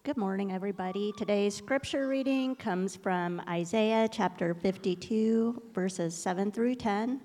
Good morning, everybody. Today's scripture reading comes from Isaiah chapter 52, verses 7 through 10.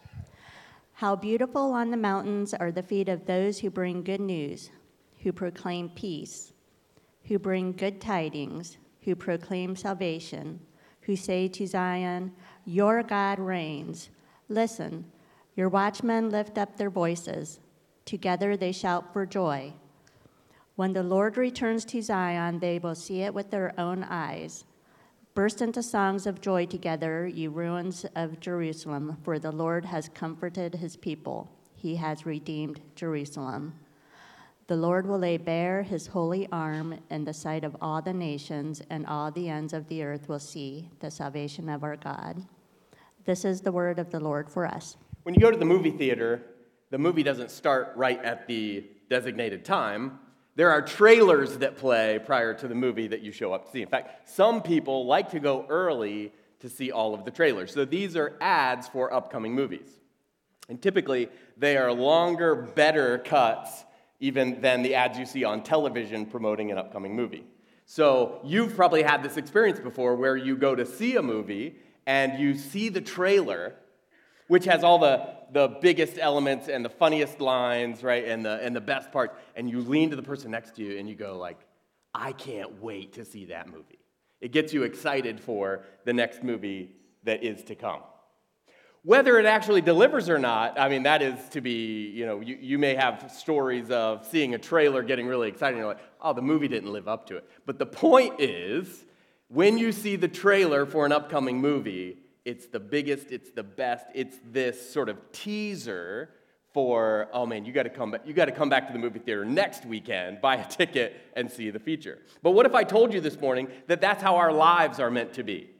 How beautiful on the mountains are the feet of those who bring good news, who proclaim peace, who bring good tidings, who proclaim salvation, who say to Zion, your God reigns. Listen, your watchmen lift up their voices. Together they shout for joy. When the Lord returns to Zion, they will see it with their own eyes. Burst into songs of joy together, you ruins of Jerusalem, for the Lord has comforted his people. He has redeemed Jerusalem. The Lord will lay bare his holy arm in the sight of all the nations, and all the ends of the earth will see the salvation of our God. This is the word of the Lord for us. When you go to the movie theater, the movie doesn't start right at the designated time. There are trailers that play prior to the movie that you show up to see. In fact, some people like to go early to see all of the trailers. So these are ads for upcoming movies. And typically, they are longer, better cuts even than the ads you see on television promoting an upcoming movie. So you've probably had this experience before where you go to see a movie and you see the trailer, which has all the biggest elements and the funniest lines, right, and the best parts, and you lean to the person next to you and you go like, I can't wait to see that movie. It gets you excited for the next movie that is to come. Whether it actually delivers or not, I mean, that is to be, you may have stories of seeing a trailer, getting really excited, and you're like, oh, the movie didn't live up to it. But the point is, when you see the trailer for an upcoming movie, it's the biggest, it's the best, it's this sort of teaser for, oh man, you got to come back to the movie theater next weekend, buy a ticket, and see the feature. But what if I told you this morning that that's how our lives are meant to be?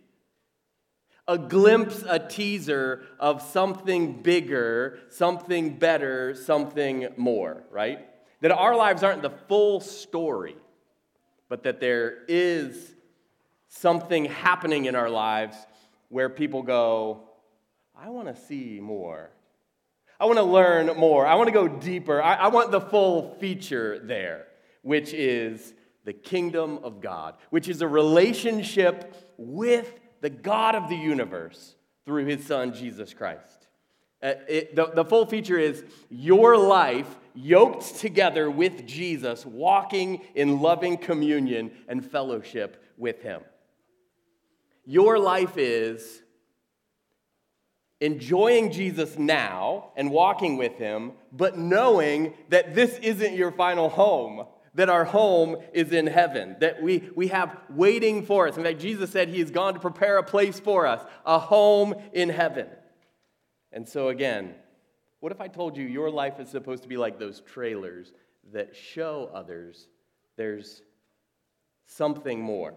A glimpse, a teaser of something bigger, something better, something more, right? That our lives aren't the full story, but that there is something happening in our lives where people go, I want to see more. I want to learn more. I want to go deeper. I want the full feature there, which is the kingdom of God, which is a relationship with the God of the universe through his son, Jesus Christ. The full feature is your life yoked together with Jesus, walking in loving communion and fellowship with him. Your life is enjoying Jesus now and walking with him, but knowing that this isn't your final home, that our home is in heaven, that we have waiting for us. In fact, Jesus said he has gone to prepare a place for us, a home in heaven. And so again, what if I told you your life is supposed to be like those trailers that show others there's something more?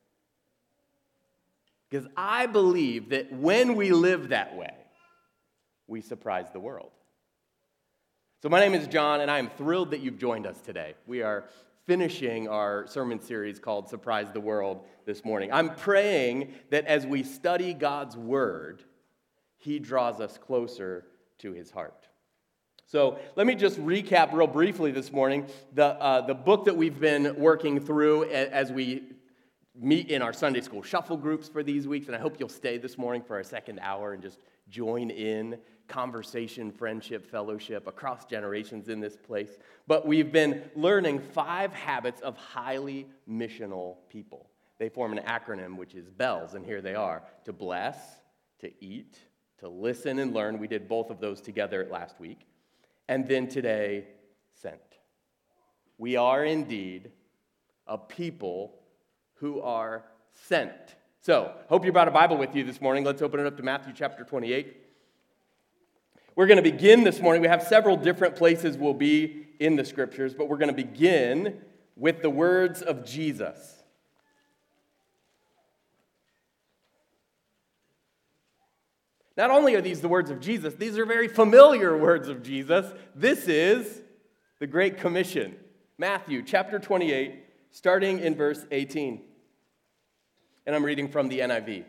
Because I believe that when we live that way, we surprise the world. So my name is John, and I am thrilled that you've joined us today. We are finishing our sermon series called Surprise the World this morning. I'm praying that as we study God's Word, he draws us closer to his heart. So let me just recap real briefly this morning the book that we've been working through as we meet in our Sunday school shuffle groups for these weeks, and I hope you'll stay this morning for our second hour and just join in conversation, friendship, fellowship across generations in this place. But we've been learning 5 habits of highly missional people. They form an acronym, which is BELLS, and here they are: to bless, to eat, to listen and learn. We did both of those together last week. And then today, sent. We are indeed a people who are sent. So, hope you brought a Bible with you this morning. Let's open it up to Matthew chapter 28. We're going to begin this morning. We have several different places we'll be in the scriptures, but we're going to begin with the words of Jesus. Not only are these the words of Jesus, these are very familiar words of Jesus. This is the Great Commission. Matthew chapter 28, starting in verse 18. And I'm reading from the NIV.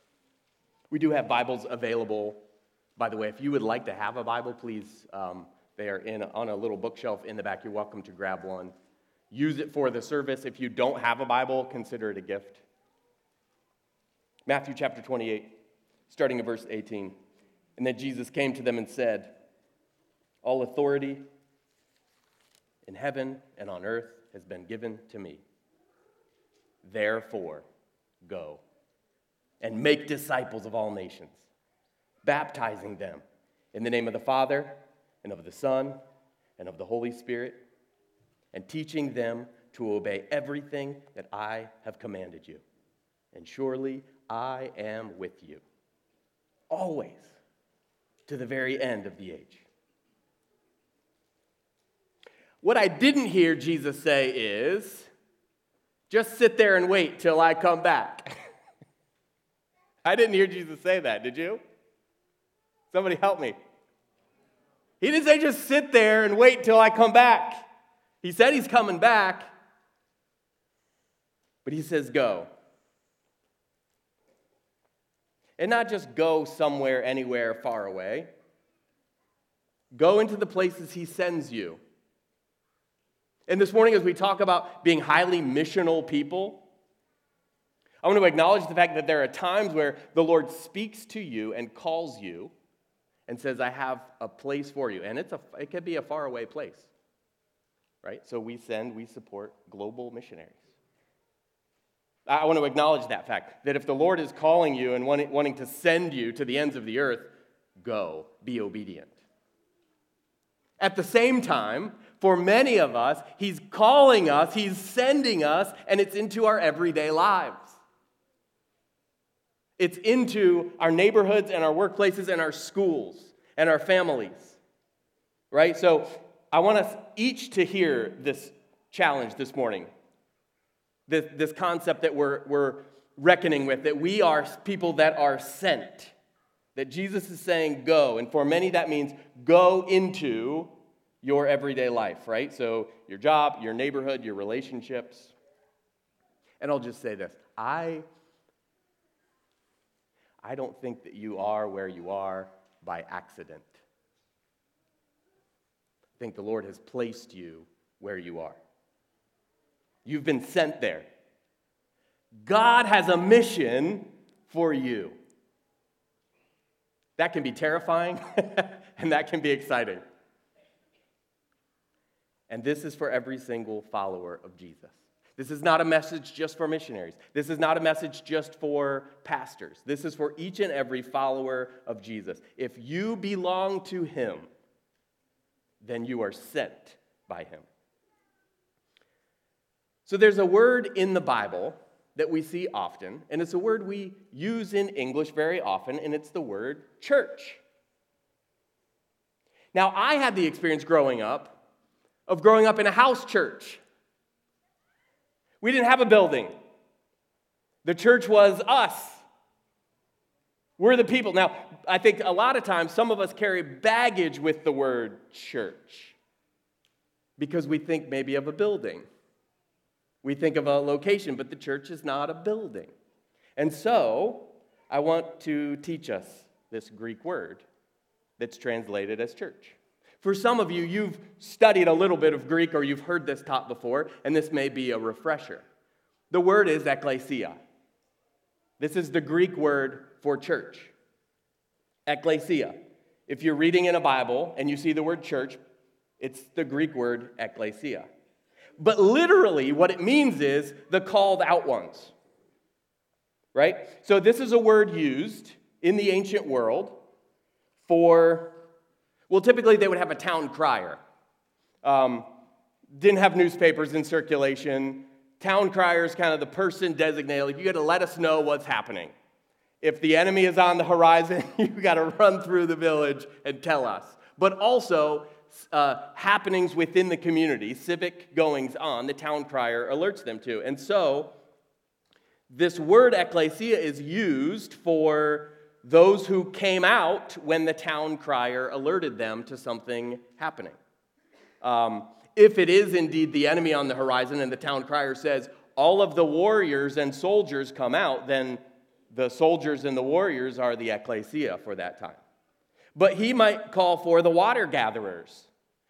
We do have Bibles available. By the way, if you would like to have a Bible, please, They are on a little bookshelf in the back. You're welcome to grab one. Use it for the service. If you don't have a Bible, consider it a gift. Matthew chapter 28, starting at verse 18. And then Jesus came to them and said, "All authority in heaven and on earth has been given to me. Therefore, go and make disciples of all nations, baptizing them in the name of the Father and of the Son and of the Holy Spirit, and teaching them to obey everything that I have commanded you. And surely I am with you, always, to the very end of the age." What I didn't hear Jesus say is, just sit there and wait till I come back. I didn't hear Jesus say that, did you? Somebody help me. He didn't say just sit there and wait till I come back. He said he's coming back, but he says go. And not just go somewhere, anywhere, far away. Go into the places he sends you. And this morning, as we talk about being highly missional people, I want to acknowledge the fact that there are times where the Lord speaks to you and calls you and says, "I have a place for you." And it could be a faraway place, right? So we support global missionaries. I want to acknowledge that fact, that if the Lord is calling you and wanting to send you to the ends of the earth, go, be obedient. At the same time, for many of us, he's calling us, he's sending us, and it's into our everyday lives. It's into our neighborhoods and our workplaces and our schools and our families, right? So I want us each to hear this challenge this morning, this concept that we're reckoning with, that we are people that are sent, that Jesus is saying go, and for many that means go into your everyday life, right? So your job, your neighborhood, your relationships. And I'll just say this, I don't think that you are where you are by accident. I think the Lord has placed you where you are. You've been sent there. God has a mission for you. That can be terrifying, and that can be exciting. And this is for every single follower of Jesus. This is not a message just for missionaries. This is not a message just for pastors. This is for each and every follower of Jesus. If you belong to him, then you are sent by him. So there's a word in the Bible that we see often, and it's a word we use in English very often, and it's the word church. Now, I had the experience growing up in a house church. We didn't have a building. The church was us. We're the people. Now, I think a lot of times some of us carry baggage with the word church because we think maybe of a building. We think of a location, but the church is not a building. And so, I want to teach us this Greek word that's translated as church. For some of you, you've studied a little bit of Greek or you've heard this taught before, and this may be a refresher. The word is ekklesia. This is the Greek word for church. Ekklesia. If you're reading in a Bible and you see the word church, it's the Greek word ekklesia. But literally, what it means is the called out ones. Right? So this is a word used in the ancient world for, well, typically they would have a town crier. Didn't have newspapers in circulation. Town crier is kind of the person designated. Like, you got to let us know what's happening. If the enemy is on the horizon, you got to run through the village and tell us. But also, happenings within the community, civic goings on, the town crier alerts them to. And so, this word ekklesia is used for those who came out when the town crier alerted them to something happening. If it is indeed the enemy on the horizon and the town crier says, all of the warriors and soldiers come out, then the soldiers and the warriors are the ekklesia for that time. But he might call for the water gatherers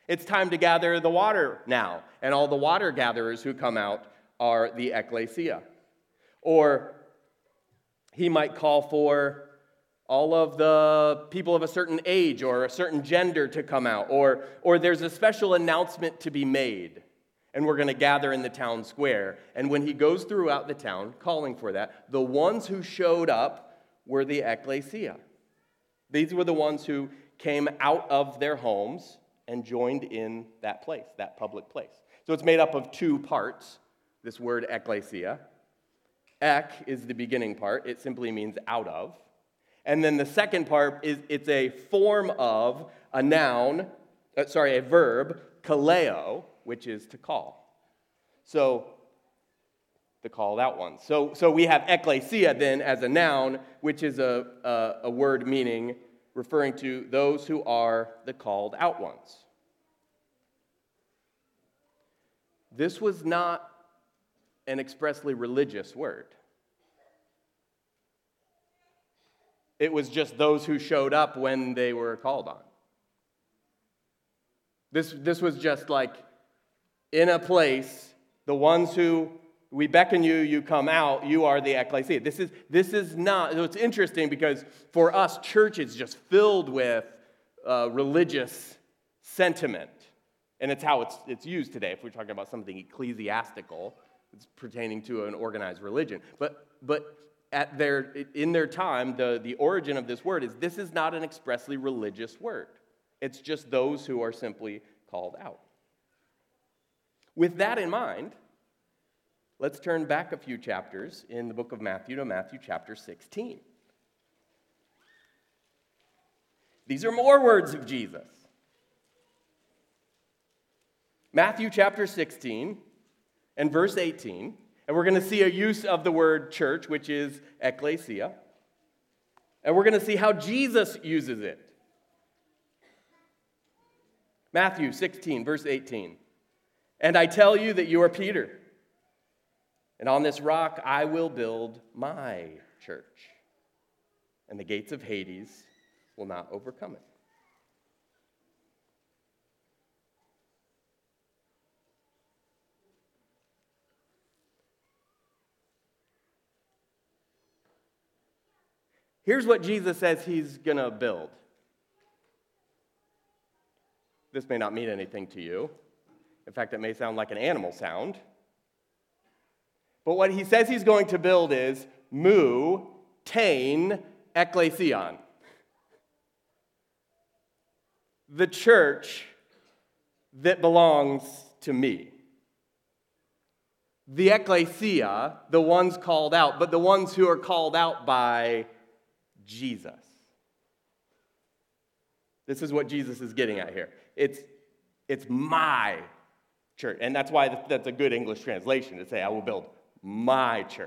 It's time to gather the water now, and all the water gatherers who come out are the ecclesia. Or he might call for all of the people of a certain age or a certain gender to come out, or there's a special announcement to be made, and we're going to gather in the town square. And when he goes throughout the town calling for that, the ones who showed up were the ecclesia. These were the ones who came out of their homes and joined in that place, that public place. So it's made up of two parts, this word ecclesia. Ek is the beginning part. It simply means out of. And then the second part is it's a form of a verb, kaleo, which is to call. So the called out ones. So we have ecclesia then as a noun, which is a word meaning referring to those who are the called out ones. This was not an expressly religious word. It was just those who showed up when they were called on. This was just like in a place, the ones who we beckon you, you come out, you are the ecclesia. This is not, it's interesting because for us, church is just filled with religious sentiment. And it's how it's used today. If we're talking about something ecclesiastical, it's pertaining to an organized religion. But in their time, the origin of this word is this is not an expressly religious word. It's just those who are simply called out. With that in mind, let's turn back a few chapters in the book of Matthew to Matthew chapter 16. These are more words of Jesus. Matthew chapter 16 and verse 18. And we're going to see a use of the word church, which is ecclesia. And we're going to see how Jesus uses it. Matthew 16, verse 18. And I tell you that you are Peter, and on this rock I will build my church, and the gates of Hades will not overcome it. Here's what Jesus says he's going to build. This may not mean anything to you. In fact, it may sound like an animal sound. But what he says he's going to build is mu tain ekklesion. The church that belongs to me. The ecclesia, the ones called out, but the ones who are called out by Jesus. This is what Jesus is getting at here. It's my church. And that's why that's a good English translation to say, I will build my church.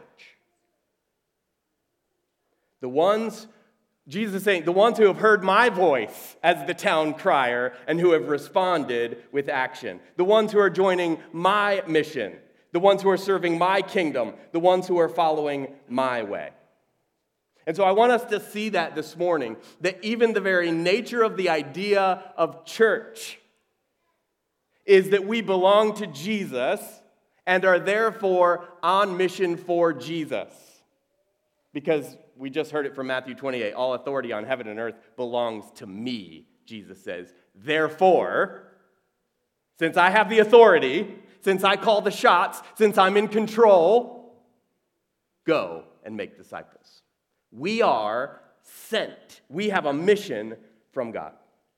Jesus is saying, the ones who have heard my voice as the town crier and who have responded with action. The ones who are joining my mission. The ones who are serving my kingdom. The ones who are following my way. And so I want us to see that this morning, that even the very nature of the idea of church is that we belong to Jesus and are therefore on mission for Jesus. Because we just heard it from Matthew 28, all authority on heaven and earth belongs to me, Jesus says. Therefore, since I have the authority, since I call the shots, since I'm in control, go and make disciples. We are sent. We have a mission from God.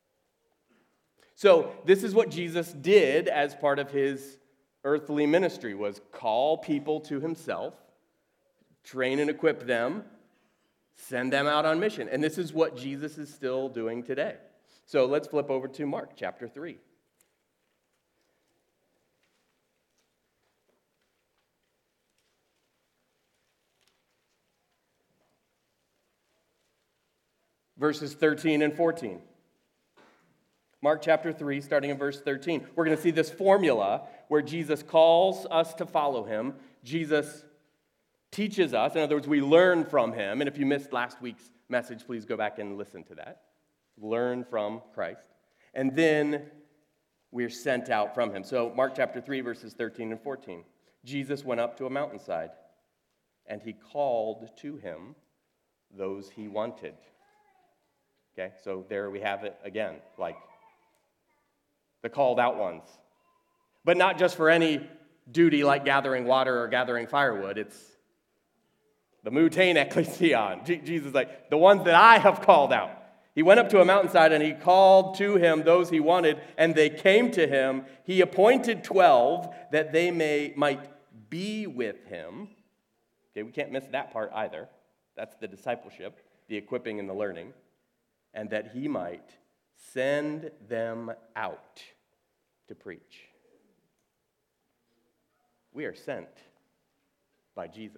So this is what Jesus did as part of his earthly ministry, was call people to himself, train and equip them, send them out on mission. And this is what Jesus is still doing today. So let's flip over to Mark chapter 3. Verses 13 and 14. Mark chapter 3, starting in verse 13. We're going to see this formula where Jesus calls us to follow him. Jesus teaches us. In other words, we learn from him. And if you missed last week's message, please go back and listen to that. Learn from Christ. And then we're sent out from him. So Mark chapter 3, verses 13 and 14. Jesus went up to a mountainside, and he called to him those he wanted. Okay, so there we have it again, like the called out ones. But not just for any duty like gathering water or gathering firewood. It's the mutain ekklesion. Jesus is like, the ones that I have called out. He went up to a mountainside and he called to him those he wanted, and they came to him. He appointed 12 that they might be with him. Okay, we can't miss that part either. That's the discipleship, the equipping and the learning. And that he might send them out to preach. We are sent by Jesus.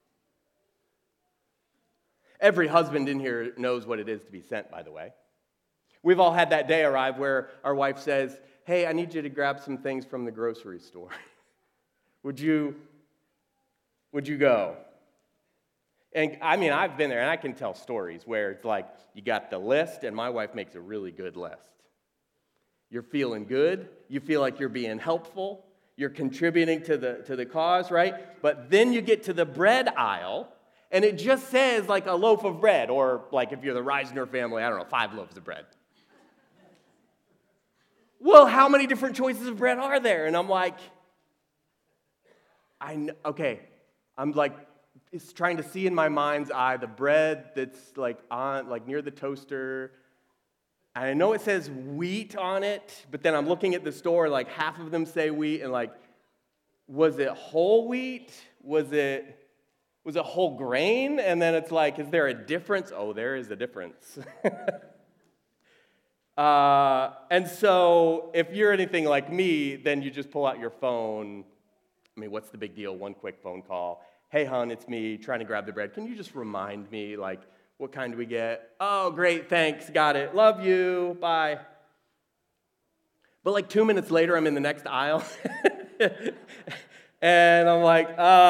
Every husband in here knows what it is to be sent, by the way. We've all had that day arrive where our wife says, hey, I need you to grab some things from the grocery store. Would you go? And I mean, I've been there, and I can tell stories where it's like you got the list, and my wife makes a really good list. You're feeling good. You feel like you're being helpful. You're contributing to the cause, right? But then you get to the bread aisle, and it just says like a loaf of bread, or like if you're the Reisner family, I don't know, 5 loaves of bread. Well, how many different choices of bread are there? And I'm like, I'm like, it's trying to see in my mind's eye the bread that's like on, like near the toaster. And I know it says wheat on it, but then I'm looking at the store, like half of them say wheat, and like, was it whole wheat? Was it whole grain? And then it's like, is there a difference? Oh, there is a difference. And so if you're anything like me, then you just pull out your phone. I mean, what's the big deal? One quick phone call. Hey, hon, it's me trying to grab the bread. Can you just remind me, like, what kind do we get? Oh, great, thanks, got it. Love you, bye. But like 2 minutes later, I'm in the next aisle. And I'm like,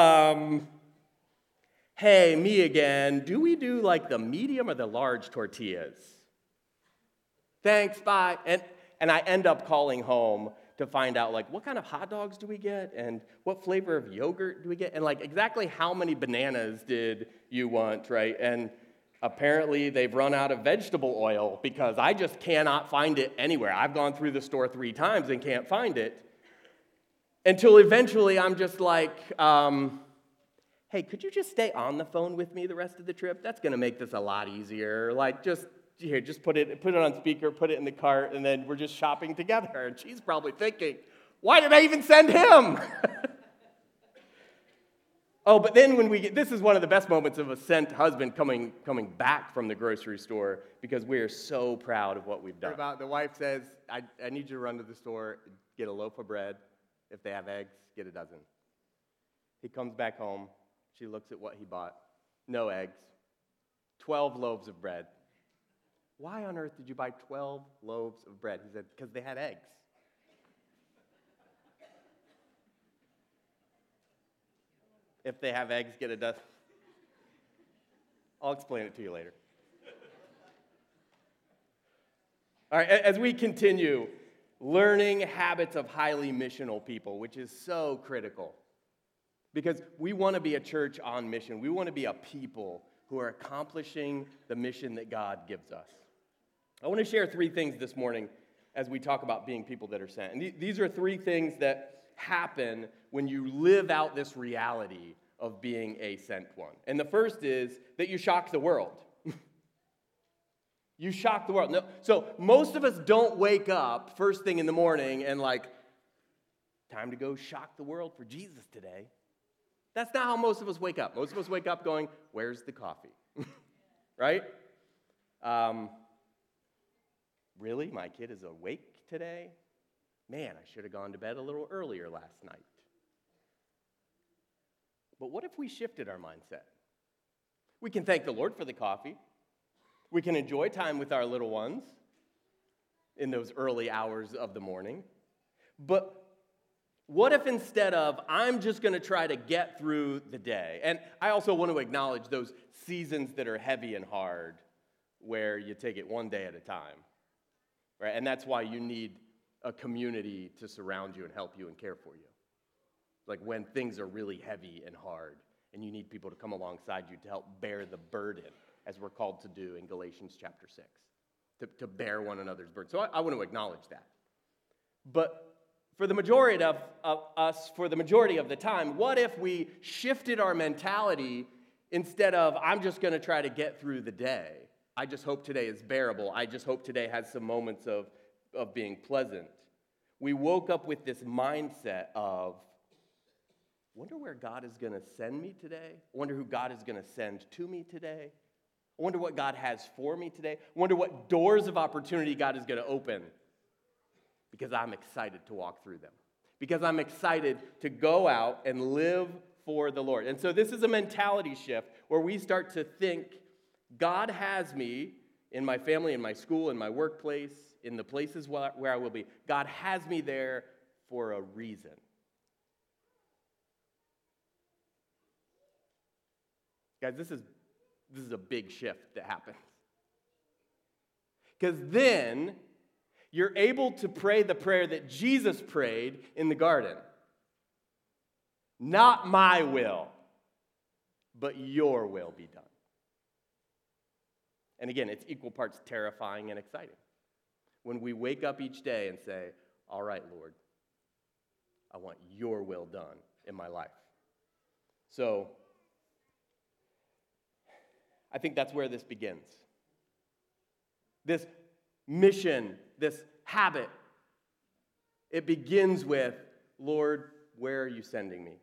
hey, me again. Do we do like the medium or the large tortillas? Thanks, bye. And I end up calling home to find out, like, what kind of hot dogs do we get? And what flavor of yogurt do we get? And, like, exactly how many bananas did you want, right? And apparently they've run out of vegetable oil because I just cannot find it anywhere. I've gone through the store 3 times and can't find it. Until eventually I'm just like, hey, could you just stay on the phone with me the rest of the trip? That's going to make this a lot easier. Like, just put it on speaker, put it in the cart, and then we're just shopping together. And she's probably thinking, why did I even send him? Oh, but then when this is one of the best moments of a sent husband coming back from the grocery store because we are so proud of what we've done. The wife says, I need you to run to the store, get a loaf of bread. If they have eggs, get a dozen. He comes back home. She looks at what he bought. No eggs. 12 loaves of bread. Why on earth did you buy 12 loaves of bread? He said, because they had eggs. If they have eggs, get a dozen. I'll explain it to you later. All right, as we continue learning habits of highly missional people, which is so critical, because we want to be a church on mission. We want to be a people who are accomplishing the mission that God gives us. I want to share 3 things this morning as we talk about being people that are sent. And these are 3 things that happen when you live out this reality of being a sent one. And the first is that you shock the world. You shock the world. No, so most of us don't wake up first thing in the morning and like, time to go shock the world for Jesus today. That's not how most of us wake up. Most of us wake up going, where's the coffee? Right? Really? My kid is awake today? Man, I should have gone to bed a little earlier last night. But what if we shifted our mindset? We can thank the Lord for the coffee. We can enjoy time with our little ones in those early hours of the morning. But what if instead of, I'm just going to try to get through the day, and I also want to acknowledge those seasons that are heavy and hard where you take it one day at a time, right? And that's why you need a community to surround you and help you and care for you. Like when things are really heavy and hard, and you need people to come alongside you to help bear the burden, as we're called to do in Galatians chapter 6, to bear one another's burden. So I want to acknowledge that. But for the majority of us, for the majority of the time, what if we shifted our mentality instead of, I'm just going to try to get through the day. I just hope today is bearable. I just hope today has some moments of being pleasant. We woke up with this mindset of, wonder where God is going to send me today. I wonder who God is going to send to me today. I wonder what God has for me today. I wonder what doors of opportunity God is going to open, because I'm excited to walk through them, because I'm excited to go out and live for the Lord. And so this is a mentality shift where we start to think, God has me in my family, in my school, in my workplace, in the places where I will be. God has me there for a reason. Guys, this is a big shift that happens. Because then you're able to pray the prayer that Jesus prayed in the garden. Not my will, but your will be done. And again, it's equal parts terrifying and exciting. When we wake up each day and say, all right, Lord, I want your will done in my life. So, I think that's where this begins. This mission, this habit, it begins with, Lord, where are you sending me?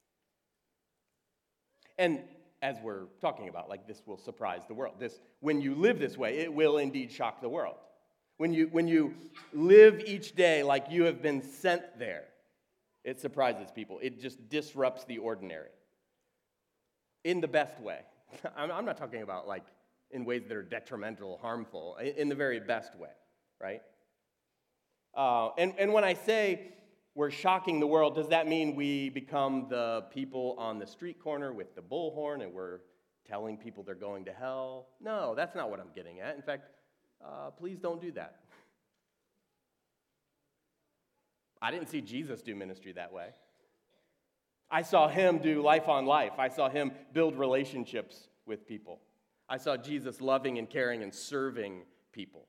And as we're talking about, like, this will surprise the world. When you live this way, it will indeed shock the world. When you live each day like you have been sent there, it surprises people. It just disrupts the ordinary. In the best way. I'm not talking about like in ways that are detrimental, harmful, in the very best way, right? And when I say we're shocking the world, does that mean we become the people on the street corner with the bullhorn and we're telling people they're going to hell? No, that's not what I'm getting at. In fact, please don't do that. I didn't see Jesus do ministry that way. I saw him do life on life. I saw him build relationships with people. I saw Jesus loving and caring and serving people.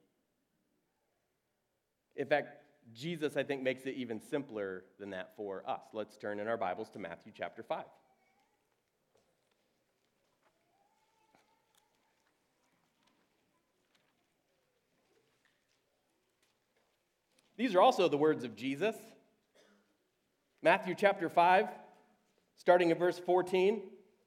In fact, Jesus, I think, makes it even simpler than that for us. Let's turn in our Bibles to Matthew chapter 5. These are also the words of Jesus. Matthew chapter 5, starting at verse 14.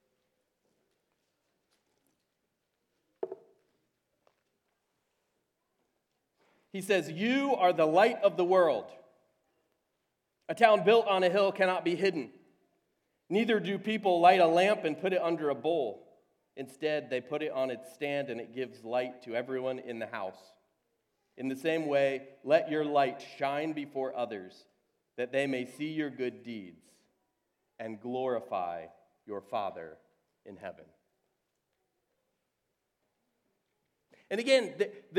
He says, "You are the light of the world. A town built on a hill cannot be hidden. Neither do people light a lamp and put it under a bowl. Instead, they put it on its stand, and it gives light to everyone in the house. In the same way, let your light shine before others, that they may see your good deeds and glorify your Father in heaven." And again,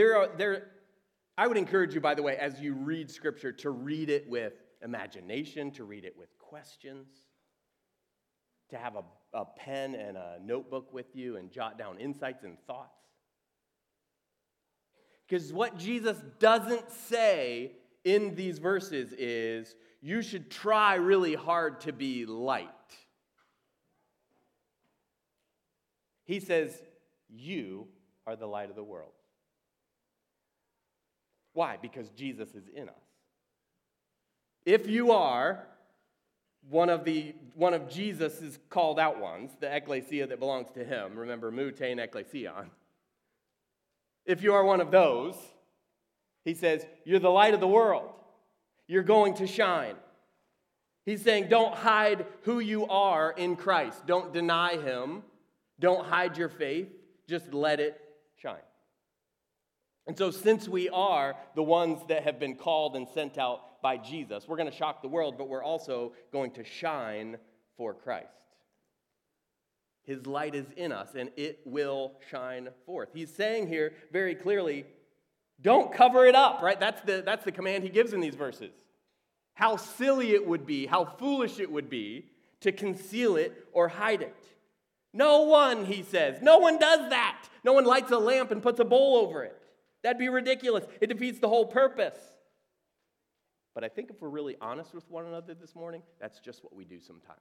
I would encourage you, by the way, as you read Scripture, to read it with imagination, to read it with questions, to have a pen and a notebook with you and jot down insights and thoughts. Because what Jesus doesn't say in these verses is, you should try really hard to be light. He says, you are the light of the world. Why? Because Jesus is in us. If you are one of Jesus' called out ones, the ecclesia that belongs to him, remember, mutein ekklesion. If you are one of those, he says, you're the light of the world. You're going to shine. He's saying, don't hide who you are in Christ. Don't deny him. Don't hide your faith. Just let it shine. And so since we are the ones that have been called and sent out by Jesus, we're going to shock the world, but we're also going to shine for Christ. His light is in us, and it will shine forth. He's saying here very clearly, Don't cover it up, right? That's the command he gives in these verses. How silly it would be, how foolish it would be to conceal it or hide it. No one, he says, no one does that. No one lights a lamp and puts a bowl over it. That'd be ridiculous. It defeats the whole purpose. But I think if we're really honest with one another this morning, that's just what we do sometimes.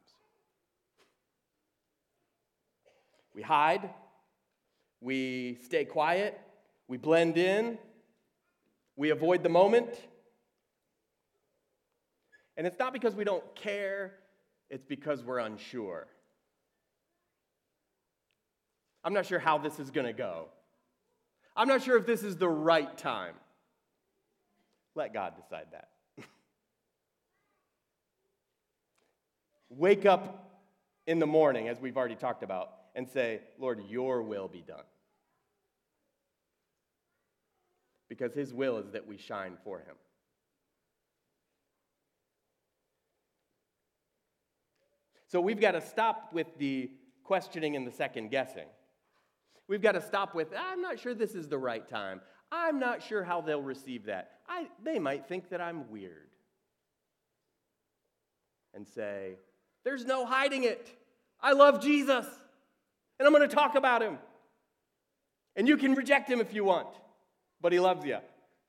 We hide, we stay quiet, we blend in, we avoid the moment. And it's not because we don't care, it's because we're unsure. I'm not sure how this is going to go. I'm not sure if this is the right time. Let God decide that. Wake up in the morning, as we've already talked about, and say, Lord, your will be done. Because his will is that we shine for him. So we've got to stop with the questioning and the second guessing. We've got to stop with, I'm not sure this is the right time. I'm not sure how they'll receive that. They might think that I'm weird. And say, there's no hiding it. I love Jesus. And I'm going to talk about him. And you can reject him if you want. But he loves you.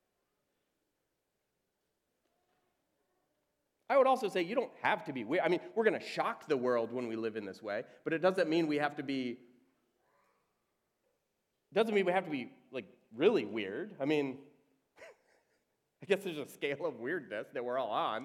I would also say you don't have to be weird. I mean, we're going to shock the world when we live in this way, but it doesn't mean we have to be like really weird. I mean, I guess there's a scale of weirdness that we're all on.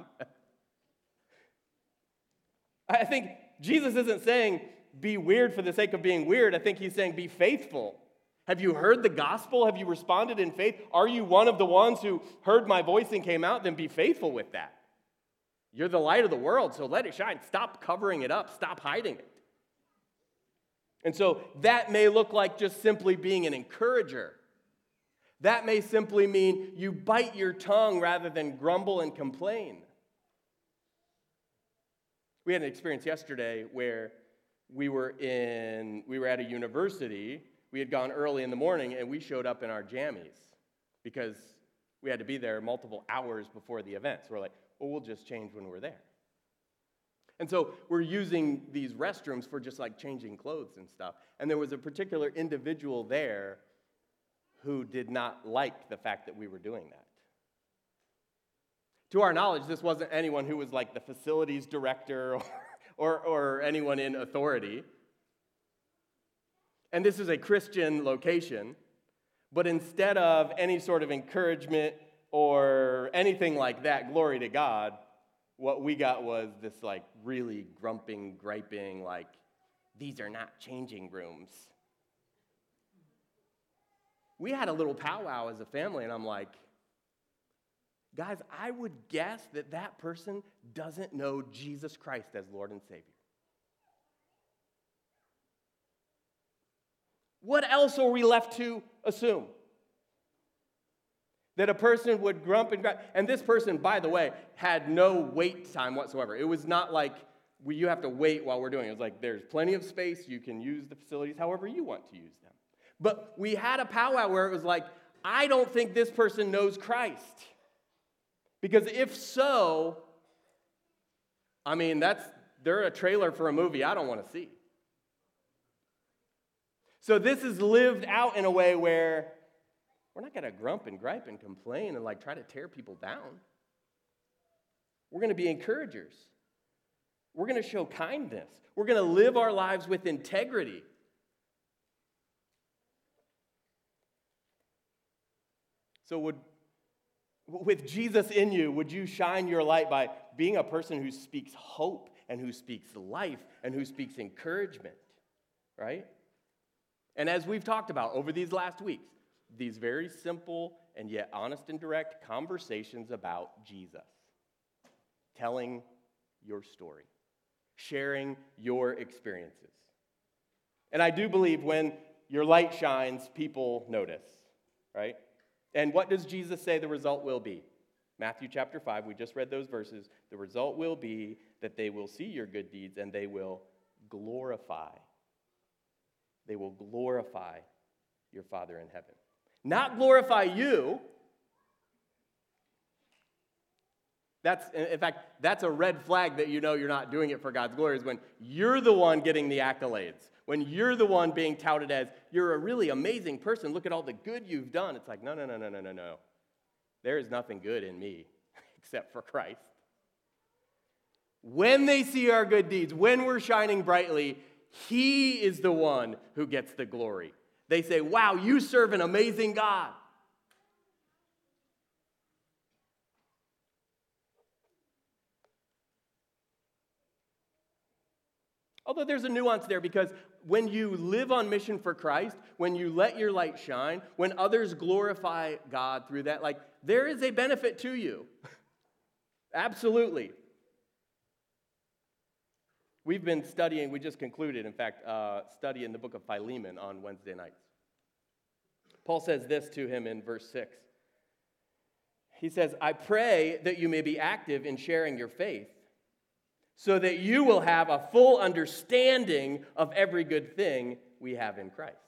I think Jesus isn't saying be weird for the sake of being weird. I think he's saying be faithful. Have you heard the gospel? Have you responded in faith? Are you one of the ones who heard my voice and came out? Then be faithful with that. You're the light of the world, so let it shine. Stop covering it up. Stop hiding it. And so that may look like just simply being an encourager. That may simply mean you bite your tongue rather than grumble and complain. We had an experience yesterday where we were at a university. We had gone early in the morning, and we showed up in our jammies because we had to be there multiple hours before the event. So we're like, well, we'll just change when we're there. And so we're using these restrooms for just like changing clothes and stuff. And there was a particular individual there who did not like the fact that we were doing that. To our knowledge, this wasn't anyone who was like the facilities director or anyone in authority. And this is a Christian location. But instead of any sort of encouragement or anything like that, glory to God, what we got was this like really griping, like, these are not changing rooms. We had a little powwow as a family, and I'm like, guys, I would guess that that person doesn't know Jesus Christ as Lord and Savior. What else are we left to assume? That a person would grump and gripe. And this person, by the way, had no wait time whatsoever. It was not like you have to wait while we're doing it. It was like there's plenty of space. You can use the facilities however you want to use them. But we had a powwow where it was like, I don't think this person knows Christ. Because if so, I mean, they're a trailer for a movie I don't want to see. So this is lived out in a way where we're not going to grump and gripe and complain and like try to tear people down. We're going to be encouragers. We're going to show kindness. We're going to live our lives with integrity. So with Jesus in you, would you shine your light by being a person who speaks hope and who speaks life and who speaks encouragement, right? And as we've talked about over these last weeks, these very simple and yet honest and direct conversations about Jesus. Telling your story. Sharing your experiences. And I do believe when your light shines, people notice, right? And what does Jesus say the result will be? Matthew chapter 5, we just read those verses. The result will be that they will see your good deeds and they will glorify. They will glorify your Father in heaven. Not glorify you, In fact, that's a red flag that you know you're not doing it for God's glory, is when you're the one getting the accolades, when you're the one being touted as, you're a really amazing person, look at all the good you've done. It's like, no. There is nothing good in me except for Christ. When they see our good deeds, when we're shining brightly, He is the one who gets the glory. They say, wow, you serve an amazing God. Although there's a nuance there, because when you live on mission for Christ, when you let your light shine, when others glorify God through that, like, there is a benefit to you. Absolutely. We've been studying, we just concluded, in fact, studying the book of Philemon on Wednesday nights. Paul says this to him in verse 6. He says, I pray that you may be active in sharing your faith, so that you will have a full understanding of every good thing we have in Christ.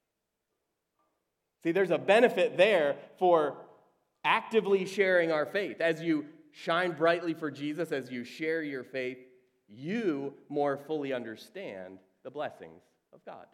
See, there's a benefit there for actively sharing our faith. As you shine brightly for Jesus, as you share your faith, you more fully understand the blessings of God.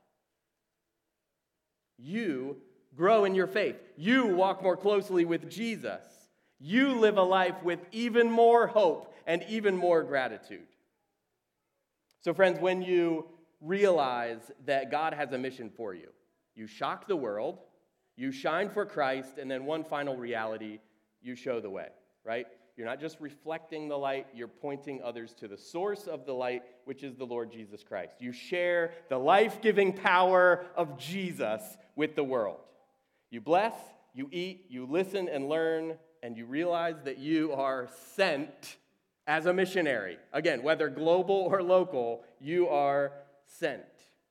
You grow in your faith. You walk more closely with Jesus. You live a life with even more hope and even more gratitude. So friends, when you realize that God has a mission for you, you shock the world, you shine for Christ, and then one final reality, you show the way, right? You're not just reflecting the light, you're pointing others to the source of the light, which is the Lord Jesus Christ. You share the life-giving power of Jesus with the world. You bless, you eat, you listen and learn, and you realize that you are sent as a missionary. Again, whether global or local, you are sent.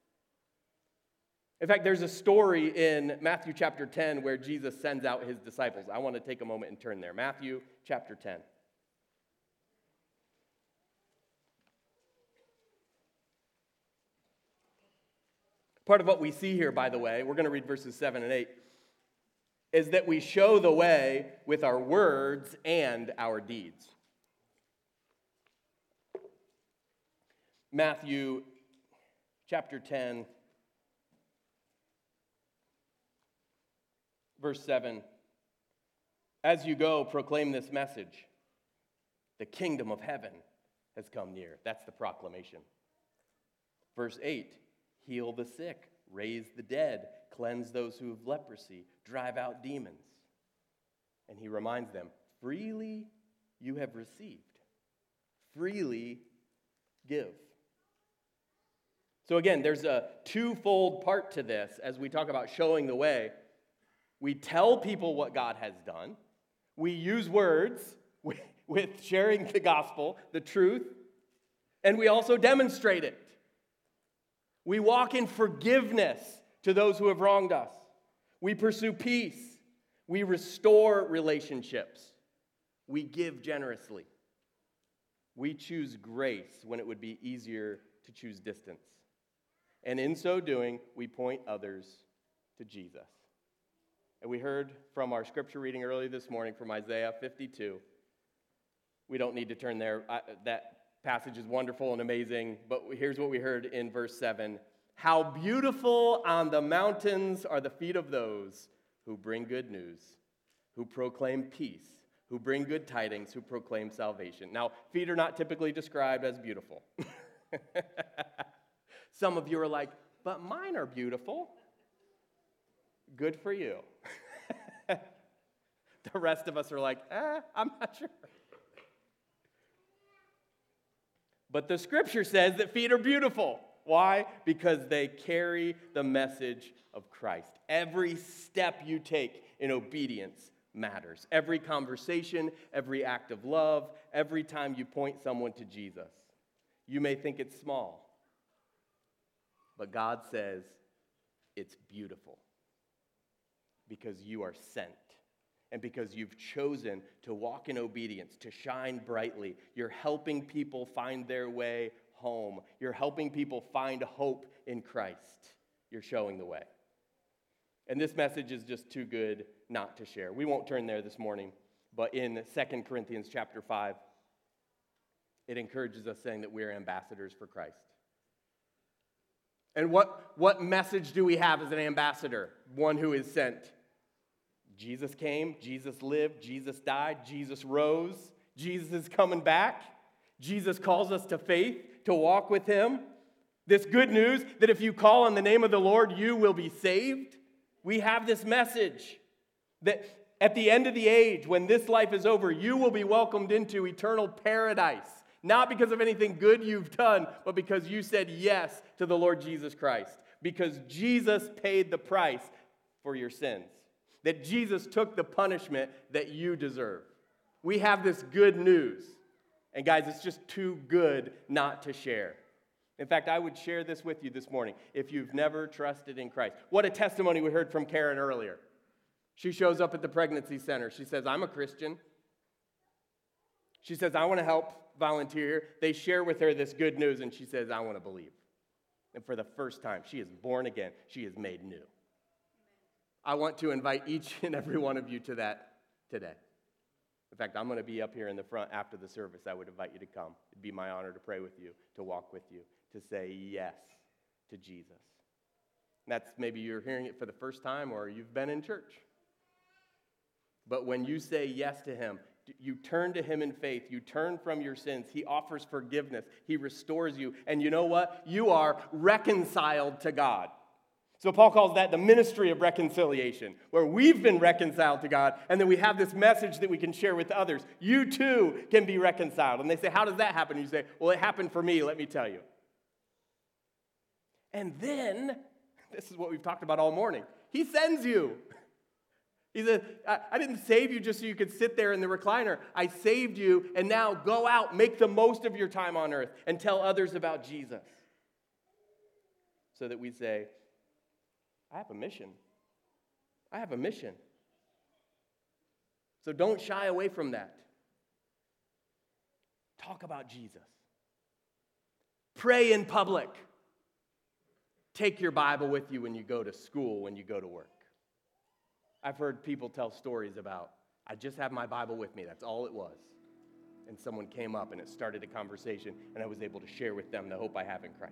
In fact, there's a story in Matthew chapter 10 where Jesus sends out his disciples. I want to take a moment and turn there. Matthew chapter 10. Part of what we see here, by the way, we're going to read verses 7 and 8, is that we show the way with our words and our deeds. Matthew chapter 10, verse 7. As you go, proclaim this message. The kingdom of heaven has come near. That's the proclamation. Verse 8. Heal the sick, raise the dead, cleanse those who have leprosy, drive out demons. And he reminds them, freely you have received, freely give. So again, there's a twofold part to this as we talk about showing the way. We tell people what God has done. We use words with sharing the gospel, the truth, and we also demonstrate it. We walk in forgiveness to those who have wronged us. We pursue peace. We restore relationships. We give generously. We choose grace when it would be easier to choose distance. And in so doing, we point others to Jesus. And we heard from our scripture reading early this morning from Isaiah 52. We don't need to turn there. That passage is wonderful and amazing, but here's what we heard in verse 7. How beautiful on the mountains are the feet of those who bring good news, who proclaim peace, who bring good tidings, who proclaim salvation. Now, feet are not typically described as beautiful. Some of you are like, but mine are beautiful. Good for you. The rest of us are like, I'm not sure. But the scripture says that feet are beautiful. Why? Because they carry the message of Christ. Every step you take in obedience matters. Every conversation, every act of love, every time you point someone to Jesus. You may think it's small, but God says it's beautiful because you are sent. And because you've chosen to walk in obedience, to shine brightly, you're helping people find their way home. You're helping people find hope in Christ. You're showing the way. And this message is just too good not to share. We won't turn there this morning, but in 2 Corinthians chapter 5, It encourages us saying that we are ambassadors for Christ. And what message do we have as an ambassador? One who is sent. Jesus came, Jesus lived, Jesus died, Jesus rose, Jesus is coming back. Jesus calls us to faith, to walk with him. This good news that if you call on the name of the Lord, you will be saved. We have this message that at the end of the age, when this life is over, you will be welcomed into eternal paradise. Not because of anything good you've done, but because you said yes to the Lord Jesus Christ. Because Jesus paid the price for your sins. That Jesus took the punishment that you deserve. We have this good news. And guys, it's just too good not to share. In fact, I would share this with you this morning if you've never trusted in Christ. What a testimony we heard from Karen earlier. She shows up at the pregnancy center. She says, I'm a Christian. She says, I want to help volunteer. They share with her this good news, and she says, I want to believe. And for the first time, she is born again. She is made new. I want to invite each and every one of you to that today. In fact, I'm going to be up here in the front after the service. I would invite you to come. It'd be my honor to pray with you, to walk with you, to say yes to Jesus. And that's maybe you're hearing it for the first time or you've been in church. But when you say yes to him, you turn to him in faith. You turn from your sins. He offers forgiveness. He restores you. And you know what? You are reconciled to God. So Paul calls that the ministry of reconciliation, where we've been reconciled to God, and then we have this message that we can share with others. You too can be reconciled. And they say, how does that happen? And you say, well, it happened for me, let me tell you. And then, this is what we've talked about all morning, he sends you. He said, I didn't save you just so you could sit there in the recliner. I saved you, and now go out, make the most of your time on earth, and tell others about Jesus. So that we say, I have a mission. I have a mission. So don't shy away from that. Talk about Jesus. Pray in public. Take your Bible with you when you go to school, when you go to work. I've heard people tell stories about, I just have my Bible with me, that's all it was. And someone came up and it started a conversation, and I was able to share with them the hope I have in Christ.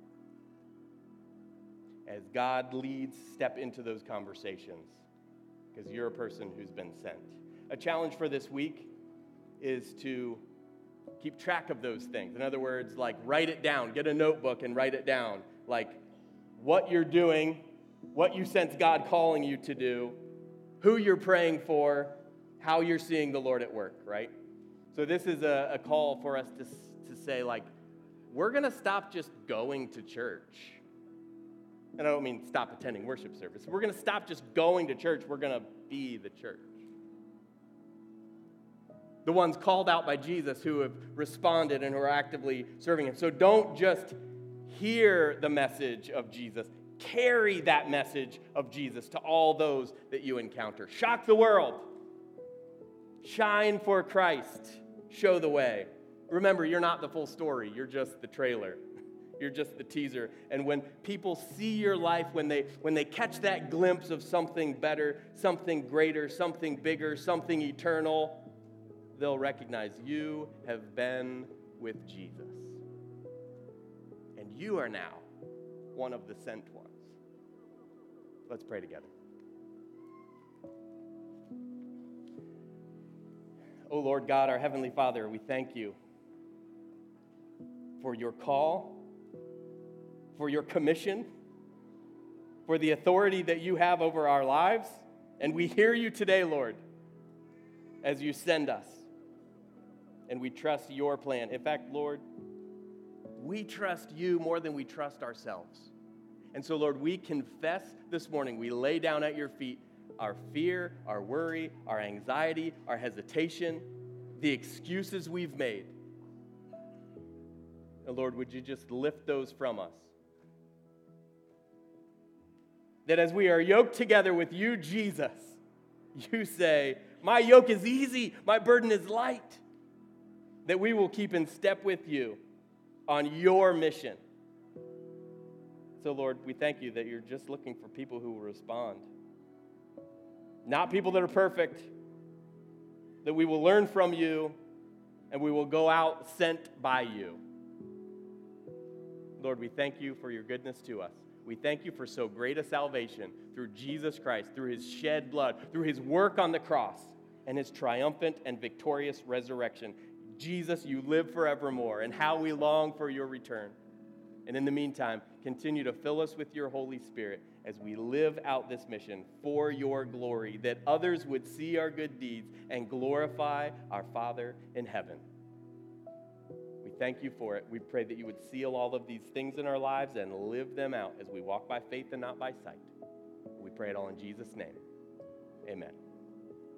As God leads, step into those conversations, because you're a person who's been sent. A challenge for this week is to keep track of those things. In other words, like write it down. Get a notebook and write it down. Like what you're doing, what you sense God calling you to do, who you're praying for, how you're seeing the Lord at work, right? So this is a call for us to say, like, we're going to stop just going to church. And I don't mean stop attending worship service. We're going to stop just going to church. We're going to be the church. The ones called out by Jesus who have responded and who are actively serving him. So don't just hear the message of Jesus. Carry that message of Jesus to all those that you encounter. Shock the world. Shine for Christ. Show the way. Remember, you're not the full story. You're just the trailer. You're just the teaser. And when people see your life, when they catch that glimpse of something better, something greater, something bigger, something eternal, they'll recognize you have been with Jesus. And you are now one of the sent ones. Let's pray together. Oh Lord God, our Heavenly Father, we thank you for your call, for your commission, for the authority that you have over our lives. And we hear you today, Lord, as you send us. And we trust your plan. In fact, Lord, we trust you more than we trust ourselves. And so, Lord, we confess this morning, we lay down at your feet our fear, our worry, our anxiety, our hesitation, the excuses we've made. And Lord, would you just lift those from us? That as we are yoked together with you, Jesus, you say, my yoke is easy, my burden is light. That we will keep in step with you on your mission. So, Lord, we thank you that you're just looking for people who will respond. Not people that are perfect, that we will learn from you and we will go out sent by you. Lord, we thank you for your goodness to us. We thank you for so great a salvation through Jesus Christ, through his shed blood, through his work on the cross, and his triumphant and victorious resurrection. Jesus, you live forevermore, and how we long for your return. And in the meantime, continue to fill us with your Holy Spirit as we live out this mission for your glory, that others would see our good deeds and glorify our Father in heaven. We thank you for it. We pray that you would seal all of these things in our lives and live them out as we walk by faith and not by sight. We pray it all in Jesus' name. Amen.